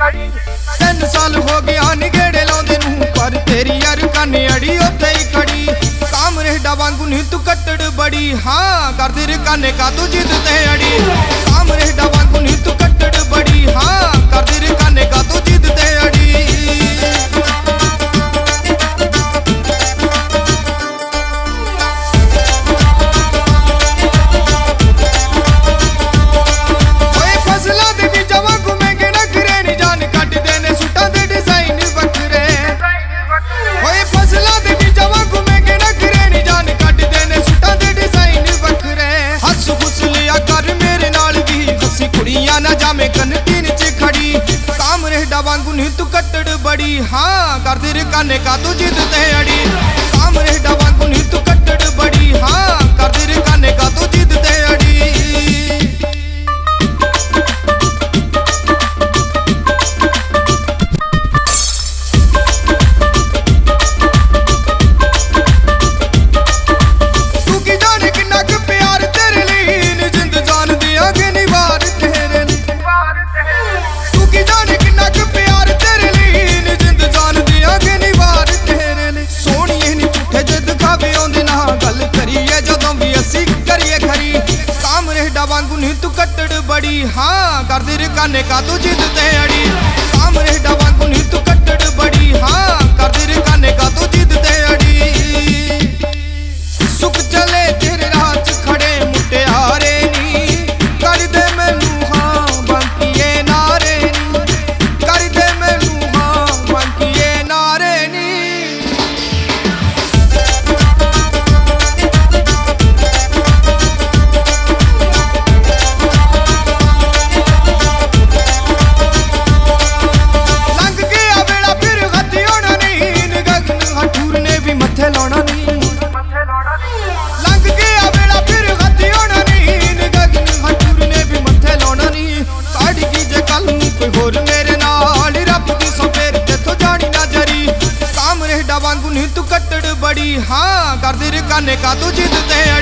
3 ਸਾਲ ਹੋ ਗਿਆ ਨੀ ਗੇੜੇ ਲਾਉਂਦੇ ਨੂੰ, ਪਰ ਤੇਰੀ ਯਾਰ ਕਾਨੇ ਅੜੀ ਉੱਥੇ ਹੀ ਖੜੀ। ਕਾਮਰੇਡਾ ਵਾਂਗੂ ਨੀ ਤੂੰ ਕੱਟੜ ਬੜੀ, ਹਾਂ ਕਰਦੇ ਰਕਾਨੇ ਕਾ ਤੂੰ ਜਿੱਦ ਤੇ ਅੜੀ। ਕਾਮਰੇਡਾ ਵਾਂਗੂ ਨੀ ਤੂੰ ਕੱਟੜ ਬੜੀ, ਹਾਂ ਕਰਦੇ ਰਕਾਨੇ ਕਾ ਤੂੰ ਜਿੱਦ ਤੇ ਅੜੀ। वांगू नी तू कट्टड़ बड़ी, हाँ करदे रकाने का तू जिद ते अड़ी। कामरेडा वांगू नी तू कट्टड़ बड़ी, हाँ करदे रकाने का तू जिद ते अड़ी। तू की जाने किन्ना क प्यार तेरे लिए, नी जिंद जान दिया कि नी वार तेरे लिए। तू की जाने किन्ना क वांगू नी तू कट्टड़ बड़ी, हाँ करदे रकाने का तू जिद ते अड़ी। कामरेडा वांगू नी तू कट्टड़ बड़ी, हाँ करदे रकाने का तू जिद ते अड़ी। सुख चले तेरे राह च खड़े मुटियारे नी, कर दे मैनू हाँ बांकिए नारे नी, कर दे मैनू हाँ बांकिए नारे नी। वांगू नी तू कट्टड़ बड़ी, हाँ करदे रकाने का तू जिद ते